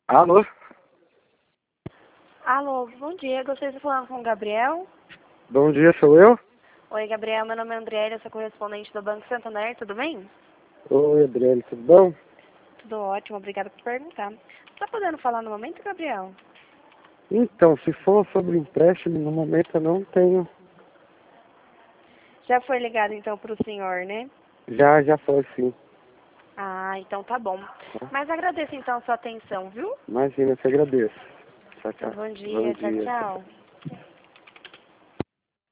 Alô? Alô, bom dia. Gostaria de falar com o Gabriel. Bom dia, sou eu? Oi, Gabriel. Meu nome é Andriele, eu sou correspondente do Banco Santander. Tudo bem? Oi, Adriane, tudo bom? Tudo ótimo, obrigada por perguntar. Tá podendo falar no momento, Gabriel? Então, se for sobre empréstimo, no momento eu não tenho. Já foi ligado então para o senhor, né? Já foi sim. Ah, então tá bom. Tá? Mas agradeço então a sua atenção, viu? Imagina, eu te agradeço. Tchau, tchau. Bom Bom dia, tchau, dia. tchau.